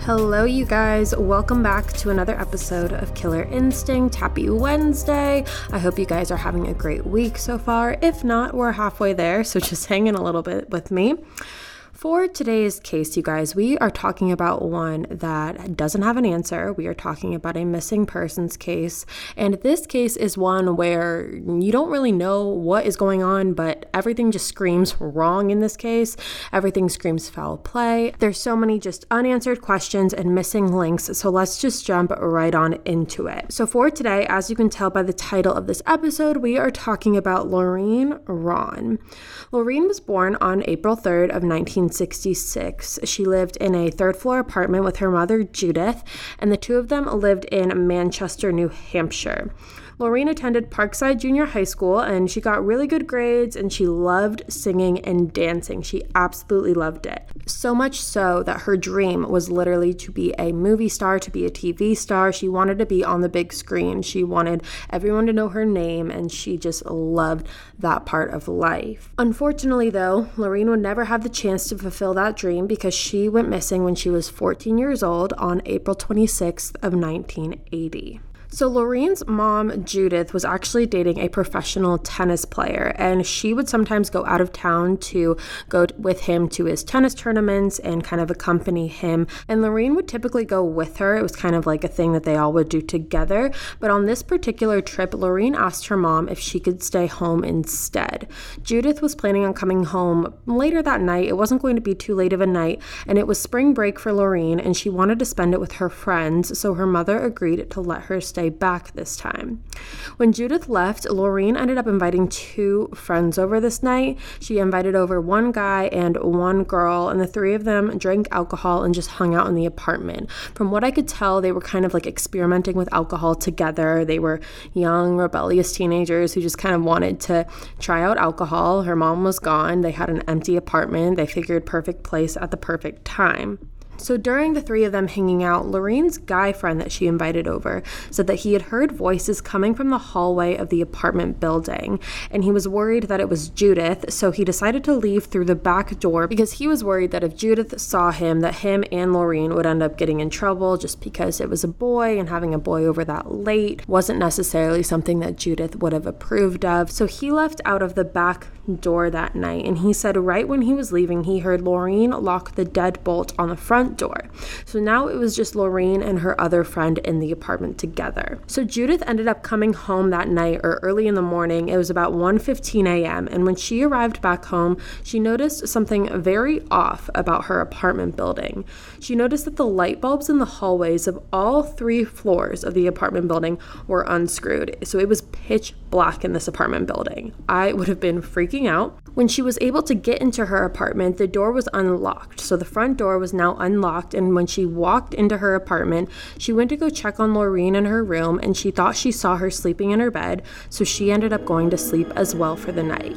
Hello, you guys. Welcome back to another episode of Killer Instinct. Happy Wednesday. I hope you guys are having a great week so far. If not, we're halfway there, so just hang in a little bit with me. For today's case, you guys, we are talking about one that doesn't have an answer. We are talking about a missing persons case. And this case is one where you don't really know what is going on, but everything just screams wrong in this case. Everything screams foul play. There's so many just unanswered questions and missing links. So let's just jump right on into it. So for today, as you can tell by the title of this episode, we are talking about Laureen Rahn. Laureen was born on April 3rd of 1966. She lived in a third-floor apartment with her mother, Judith, and the two of them lived in Manchester, New Hampshire. Laureen attended Parkside Junior High School, and she got really good grades, and she loved singing and dancing. She absolutely loved it. So much so that her dream was literally to be a movie star, to be a TV star. She wanted to be on the big screen. She wanted everyone to know her name, and she just loved that part of life. Unfortunately, though, Laureen would never have the chance to fulfill that dream because she went missing when she was 14 years old on April 26th of 1980. So Laureen's mom, Judith, was actually dating a professional tennis player, and she would sometimes go out of town to go with him to his tennis tournaments and kind of accompany him. And Laureen would typically go with her. It was kind of like a thing that they all would do together. But on this particular trip, Laureen asked her mom if she could stay home instead. Judith was planning on coming home later that night. It wasn't going to be too late of a night, and it was spring break for Laureen, and she wanted to spend it with her friends, so her mother agreed to let her stay back this time. When Judith left, Laureen ended up inviting two friends over this night. She invited over one guy and one girl, and the three of them drank alcohol and just hung out in the apartment. From what I could tell, they were kind of like experimenting with alcohol together. They were young, rebellious teenagers who just kind of wanted to try out alcohol. Her mom was gone. They had an empty apartment. They figured perfect place at the perfect time. So during the three of them hanging out, Laureen's guy friend that she invited over said that he had heard voices coming from the hallway of the apartment building, and he was worried that it was Judith, so he decided to leave through the back door because he was worried that if Judith saw him, that him and Laureen would end up getting in trouble just because it was a boy, and having a boy over that late wasn't necessarily something that Judith would have approved of. So he left out of the back door that night, and he said right when he was leaving, he heard Laureen lock the deadbolt on the front door. So now it was just Laureen and her other friend in the apartment together. So Judith ended up coming home that night, or early in the morning. It was about 1:15 a.m. and when she arrived back home, she noticed something very off about her apartment building. She noticed that the light bulbs in the hallways of all three floors of the apartment building were unscrewed. So it was pitch black in this apartment building. I would have been freaking out. When she was able to get into her apartment, the door was unlocked. So the front door was now unlocked, and when she walked into her apartment, she went to go check on Laureen in her room, and she thought she saw her sleeping in her bed, so she ended up going to sleep as well for the night.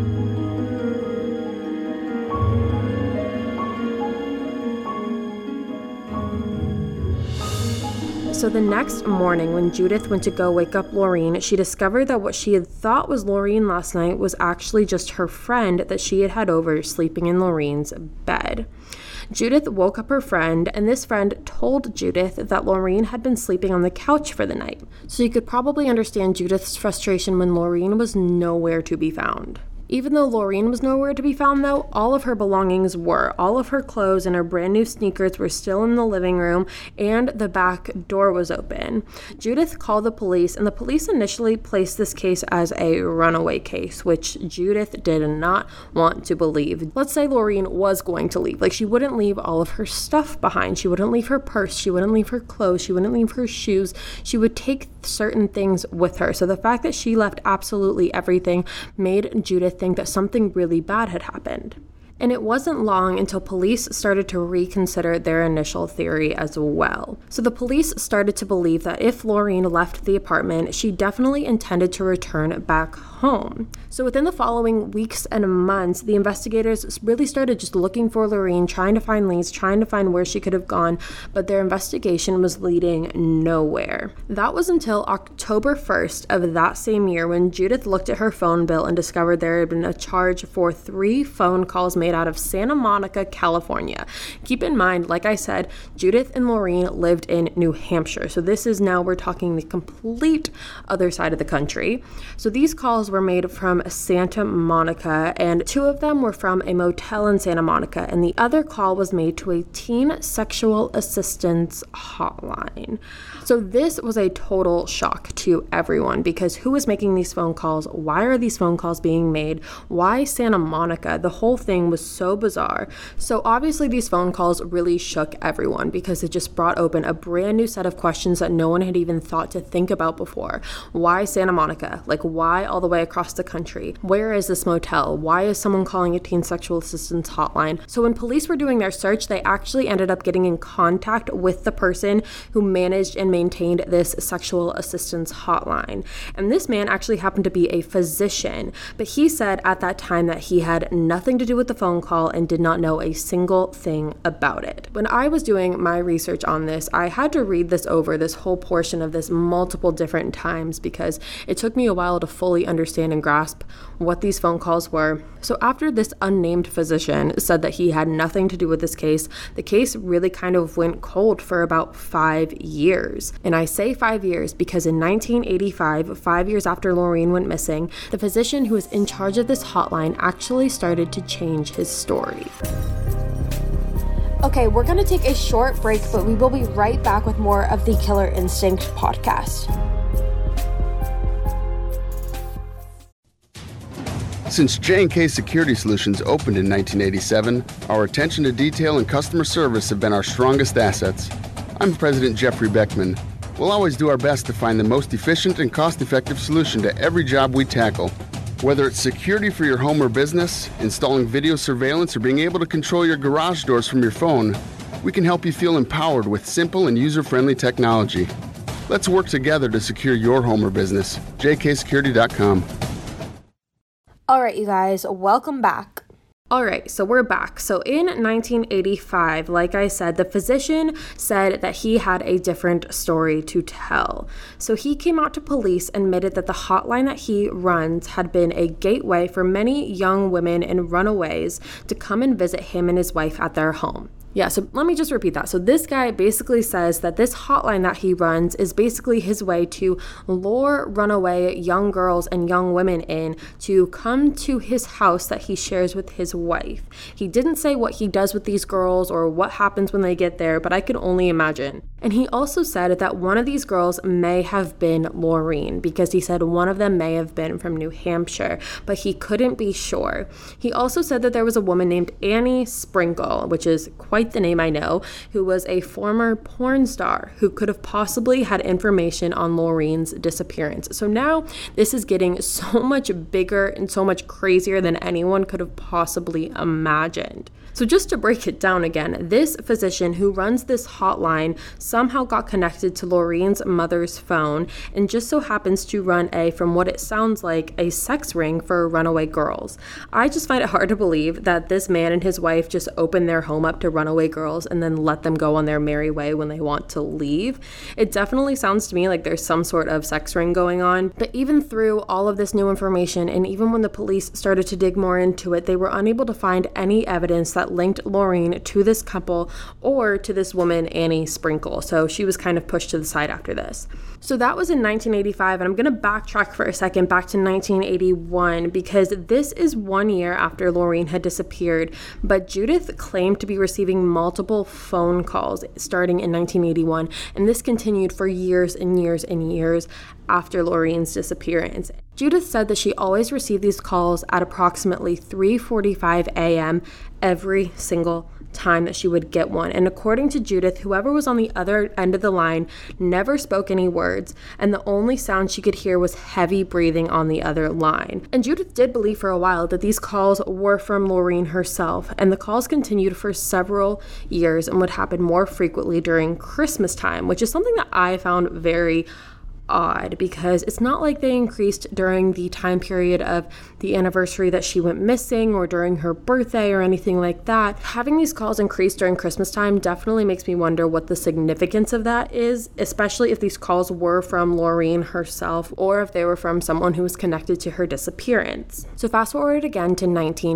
So the next morning, when Judith went to go wake up Laureen, she discovered that what she had thought was Laureen last night was actually just her friend that she had over sleeping in Laureen's bed. Judith woke up her friend, and this friend told Judith that Laureen had been sleeping on the couch for the night. So you could probably understand Judith's frustration when Laureen was nowhere to be found. Even though Laureen was nowhere to be found, though, all of her belongings were. All of her clothes and her brand new sneakers were still in the living room, and the back door was open. Judith called the police, and the police initially placed this case as a runaway case, which Judith did not want to believe. Let's say Laureen was going to leave. Like, she wouldn't leave all of her stuff behind. She wouldn't leave her purse. She wouldn't leave her clothes. She wouldn't leave her shoes. She would take certain things with her. So the fact that she left absolutely everything made Judith think that something really bad had happened. And it wasn't long until police started to reconsider their initial theory as well. So the police started to believe that if Laureen left the apartment, she definitely intended to return back home. So within the following weeks and months, the investigators really started just looking for Laureen, trying to find leads, trying to find where she could have gone, but their investigation was leading nowhere. That was until October 1st of that same year when Judith looked at her phone bill and discovered there had been a charge for 3 phone calls made made out of Santa Monica, California. Keep in mind, like I said, Judith and Lorene lived in New Hampshire. So this is now, we're talking the complete other side of the country. So these calls were made from Santa Monica, and 2 of them were from a motel in Santa Monica, and the other call was made to a teen sexual assistance hotline. So this was a total shock to everyone, because who was making these phone calls? Why are these phone calls being made? Why Santa Monica? The whole thing was so bizarre. So obviously these phone calls really shook everyone, because it just brought open a brand new set of questions that no one had even thought to think about before. Why Santa Monica? Like, why all the way across the country? Where is this motel? Why is someone calling a teen sexual assistance hotline? So when police were doing their search, they actually ended up getting in contact with the person who managed and maintained this sexual assistance hotline. And this man actually happened to be a physician, but he said at that time that he had nothing to do with the phone call and did not know a single thing about it. When I was doing my research on this, I had to read this over, this whole portion of this, multiple different times, because it took me a while to fully understand and grasp what these phone calls were. So after this unnamed physician said that he had nothing to do with this case, the case really kind of went cold for about 5 years. And I say 5 years because in 1985, 5 years after Lorene went missing, the physician who was in charge of this hotline actually started to change his story. Okay, we're going to take a short break, but we will be right back with more of the Killer Instinct podcast. Since J&K Security Solutions opened in 1987, our attention to detail and customer service have been our strongest assets. I'm President Jeffrey Beckman. We'll always do our best to find the most efficient and cost-effective solution to every job we tackle. Whether it's security for your home or business, installing video surveillance, or being able to control your garage doors from your phone, we can help you feel empowered with simple and user-friendly technology. Let's work together to secure your home or business. jksecurity.com. All right, you guys, welcome back. All right, so we're back. So in 1985, like I said, the physician said that he had a different story to tell. So he came out to police and admitted that the hotline that he runs had been a gateway for many young women and runaways to come and visit him and his wife at their home. Yeah, so let me just repeat that. So this guy basically says that this hotline that he runs is basically his way to lure runaway young girls and young women in to come to his house that he shares with his wife. He didn't say what he does with these girls or what happens when they get there, but I can only imagine. And he also said that one of these girls may have been Lorene, because he said one of them may have been from New Hampshire, but he couldn't be sure. He also said that there was a woman named Annie Sprinkle, which is quite the name I know, who was a former porn star who could have possibly had information on Lorene's disappearance. So now this is getting so much bigger and so much crazier than anyone could have possibly imagined. So just to break it down again, this physician who runs this hotline somehow got connected to Lorene's mother's phone and just so happens to run from what it sounds like, a sex ring for runaway girls. I just find it hard to believe that this man and his wife just opened their home up to runaway girls and then let them go on their merry way when they want to leave. It definitely sounds to me like there's some sort of sex ring going on. But even through all of this new information, and even when the police started to dig more into it, they were unable to find any evidence that linked Lorene to this couple or to this woman, Annie Sprinkle. So she was kind of pushed to the side after this. So that was in 1985, and I'm going to backtrack for a second back to 1981 because this is 1 year after Lorene had disappeared, but Judith claimed to be receiving multiple phone calls starting in 1981, and this continued for years and years and years after Lorene's disappearance. Judith said that she always received these calls at approximately 3:45 a.m. every single time that she would get one. And according to Judith, whoever was on the other end of the line never spoke any words, and the only sound she could hear was heavy breathing on the other line. And Judith did believe for a while that these calls were from Lorene herself, and the calls continued for several years and would happen more frequently during Christmas time, which is something that I found very odd because it's not like they increased during the time period of the anniversary that she went missing or during her birthday or anything like that. Having these calls increase during Christmas time definitely makes me wonder what the significance of that is, especially if these calls were from Loreen herself or if they were from someone who was connected to her disappearance. So fast forward again to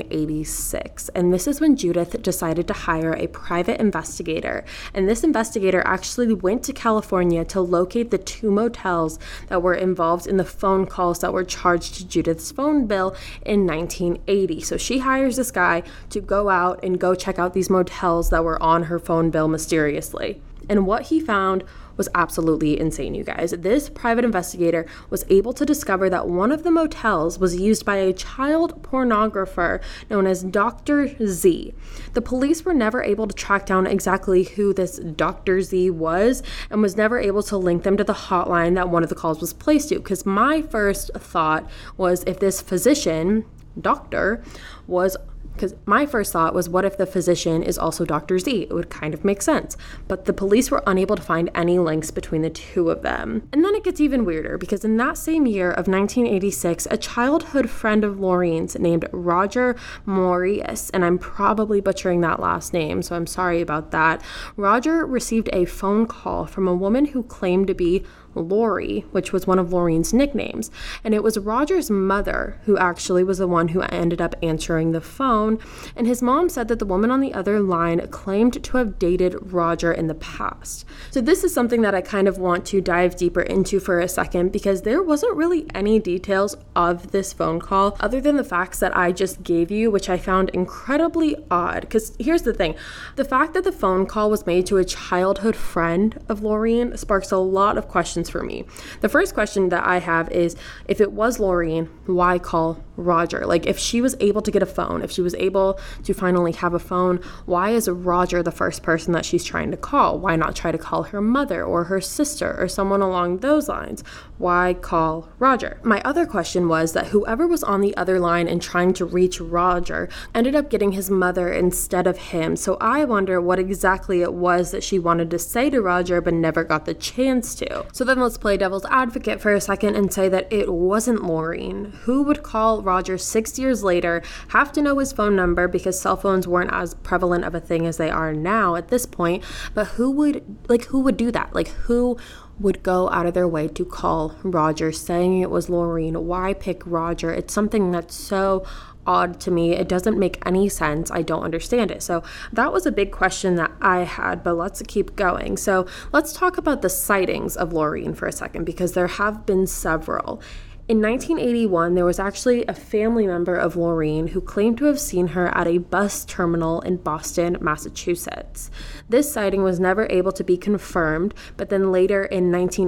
1986, and this is when Judith decided to hire a private investigator, and this investigator actually went to California to locate the 2 motels that were involved in the phone calls that were charged to Judith's phone bill in 1980. So she hires this guy to go out and go check out these motels that were on her phone bill mysteriously. And what he found was absolutely insane, you guys. This private investigator was able to discover that one of the motels was used by a child pornographer known as Dr. Z. The police were never able to track down exactly who this Dr. Z was and was never able to link them to the hotline that one of the calls was placed to, because my first thought was if this physician, doctor, was... Because my first thought was, what if the physician is also Dr. Z? It would kind of make sense. But the police were unable to find any links between the 2 of them. And then it gets even weirder, because in that same year of 1986, a childhood friend of Loreen's named Roger Morius, and I'm probably butchering that last name, so I'm sorry about that. Roger received a phone call from a woman who claimed to be Lori, which was one of Loreen's nicknames. And it was Roger's mother who actually was the one who ended up answering the phone. And his mom said that the woman on the other line claimed to have dated Roger in the past. So this is something that I kind of want to dive deeper into for a second, because there wasn't really any details of this phone call other than the facts that I just gave you, which I found incredibly odd. Because here's the thing, the fact that the phone call was made to a childhood friend of Loreen sparks a lot of questions for me. The first question that I have is, if it was Loreen, why call Roger? Like, if she was able to get a phone, if she was able to finally have a phone, why is Roger the first person that she's trying to call? Why not try to call her mother or her sister or someone along those lines? Why call Roger? My other question was that whoever was on the other line and trying to reach Roger ended up getting his mother instead of him. So I wonder what exactly it was that she wanted to say to Roger but never got the chance to. So then let's play devil's advocate for a second and say that it wasn't Loreen. Who would call Roger 6 years later, have to know his phone number because cell phones weren't as prevalent of a thing as they are now at this point, but who would do that? Like, who would go out of their way to call Roger saying it was Loreen? Why pick Roger? It's something that's so odd to me. It doesn't make any sense. I don't understand it. So that was a big question that I had, but let's keep going. So let's talk about the sightings of Loreen for a second, because there have been several. In 1981, there was actually a family member of Loreen who claimed to have seen her at a bus terminal in Boston, Massachusetts. This sighting was never able to be confirmed, but then later in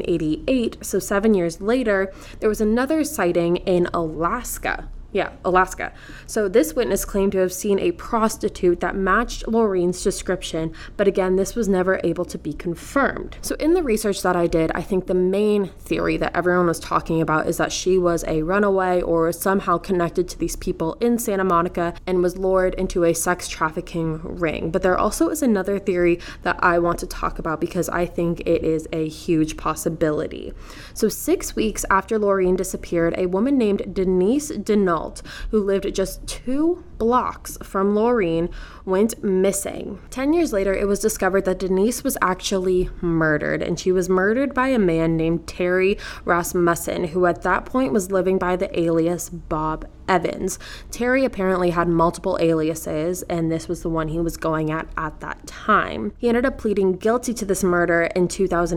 1988, so 7 years later, there was another sighting in Alaska. Alaska. So this witness claimed to have seen a prostitute that matched Loreen's description, but again, this was never able to be confirmed. So in the research that I did, I think the main theory that everyone was talking about is that she was a runaway or somehow connected to these people in Santa Monica and was lured into a sex trafficking ring. But there also is another theory that I want to talk about because I think it is a huge possibility. So 6 weeks after Loreen disappeared, a woman named Denise Denault, who lived just 2 blocks from Loreen, went missing. 10 years later, it was discovered that Denise was actually murdered, and she was murdered by a man named Terry Rasmussen, who at that point was living by the alias Bob Evans. Terry apparently had multiple aliases, and this was the one he was going at that time. He ended up pleading guilty to this murder in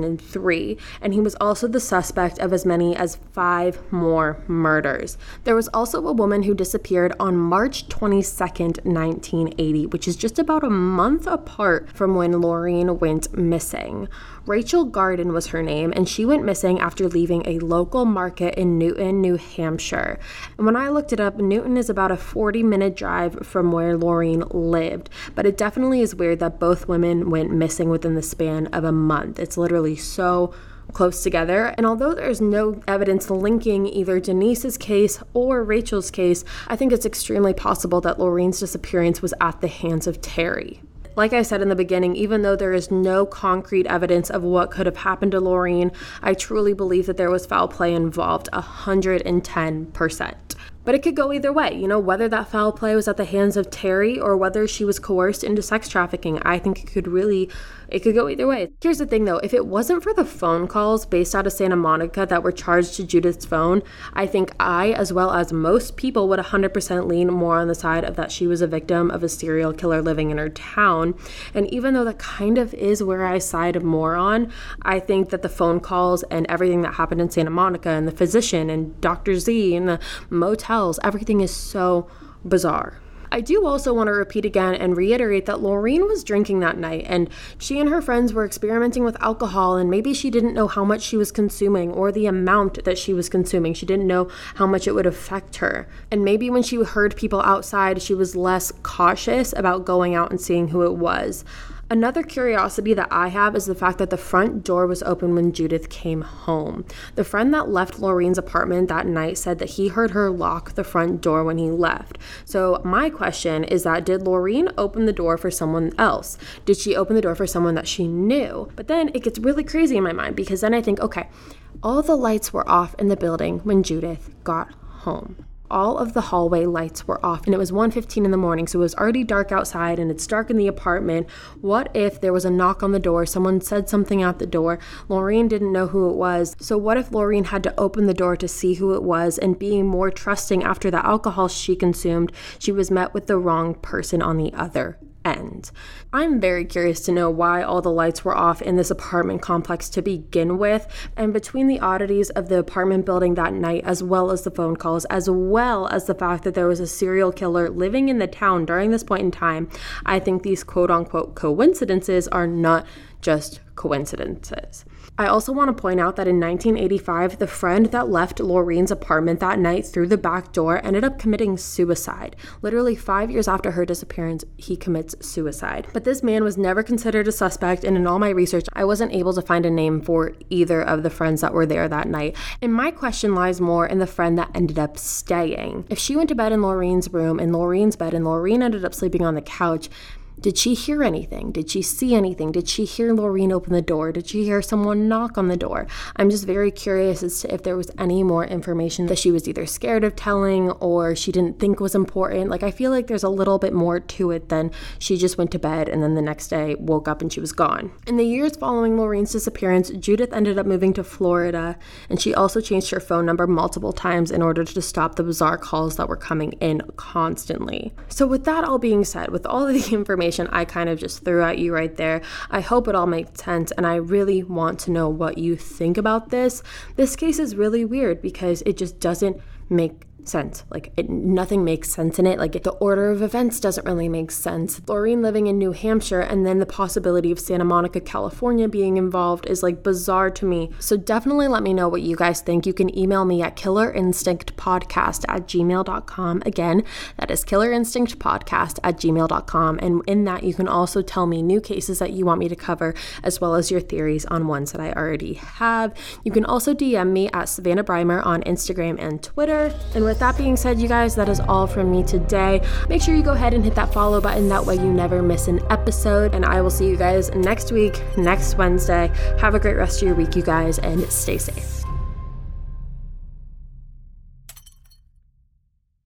2003, and he was also the suspect of as many as 5 more murders. There was also a woman who disappeared on March 22nd, 1980, which is just about a month apart from when Loreen went missing. Rachel Garden was her name, and she went missing after leaving a local market in Newton, New Hampshire. And when I looked it up, Newton is about a 40-minute drive from where Loreen lived, but it definitely is weird that both women went missing within the span of a month. It's literally so close together. And although there's no evidence linking either Denise's case or Rachel's case, I think it's extremely possible that Loreen's disappearance was at the hands of Terry. Like I said in the beginning, even though there is no concrete evidence of what could have happened to Loreen, I truly believe that there was foul play involved 110%. But it could go either way, whether that foul play was at the hands of Terry or whether she was coerced into sex trafficking. I think it could go either way. Here's the thing though, if it wasn't for the phone calls based out of Santa Monica that were charged to Judith's phone, I think I, as well as most people, would 100% lean more on the side of that she was a victim of a serial killer living in her town. And even though that kind of is where I side more on, I think that the phone calls and everything that happened in Santa Monica and the physician and Dr. Z and the motels, everything is so bizarre. I do also want to repeat again and reiterate that Loreen was drinking that night, and she and her friends were experimenting with alcohol, and maybe she didn't know how much she was consuming or the amount that she was consuming. She didn't know how much it would affect her. And maybe when she heard people outside, she was less cautious about going out and seeing who it was. Another curiosity that I have is the fact that the front door was open when Judith came home. The friend that left Loreen's apartment that night said that he heard her lock the front door when he left. So my question is that, did Loreen open the door for someone else? Did she open the door for someone that she knew? But then it gets really crazy in my mind, because then I think, okay, all the lights were off in the building when Judith got home. All of the hallway lights were off, and it was 1:15 in the morning, so it was already dark outside and it's dark in the apartment. What if there was a knock on the door, someone said something at the door, Loreen didn't know who it was, so what if Loreen had to open the door to see who it was, and being more trusting after the alcohol she consumed, she was met with the wrong person on the other end? I'm very curious to know why all the lights were off in this apartment complex to begin with, and between the oddities of the apartment building that night, as well as the phone calls, as well as the fact that there was a serial killer living in the town during this point in time, I think these quote-unquote coincidences are not just coincidences. I also want to point out that in 1985, the friend that left Loreen's apartment that night through the back door ended up committing suicide. Literally 5 years after her disappearance, he commits suicide. But this man was never considered a suspect, and in all my research, I wasn't able to find a name for either of the friends that were there that night. And my question lies more in the friend that ended up staying. If she went to bed in Loreen's room, in Loreen's bed, and Loreen ended up sleeping on the couch, did she hear anything? Did she see anything? Did she hear Loreen open the door? Did she hear someone knock on the door? I'm just very curious as to if there was any more information that she was either scared of telling or she didn't think was important. I feel like there's a little bit more to it than she just went to bed and then the next day woke up and she was gone. In the years following Loreen's disappearance, Judith ended up moving to Florida, and she also changed her phone number multiple times in order to stop the bizarre calls that were coming in constantly. So with that all being said, with all of the information I kind of just threw at you right there, I hope it all makes sense, and I really want to know what you think about this. This case is really weird because it just doesn't make sense. Nothing makes sense in it. The order of events doesn't really make sense. Loreen living in New Hampshire and then the possibility of Santa Monica, California being involved is bizarre to me. So definitely let me know what you guys think. You can email me at killerinstinctpodcast@gmail.com. Again, that is killerinstinctpodcast@gmail.com. And in that, you can also tell me new cases that you want me to cover, as well as your theories on ones that I already have. You can also DM me at Savannah Breimer on Instagram and Twitter. And with that being said, you guys, that is all from me today. Make sure you go ahead and hit that follow button. That way you never miss an episode. And I will see you guys next week, next Wednesday. Have a great rest of your week, you guys, and stay safe.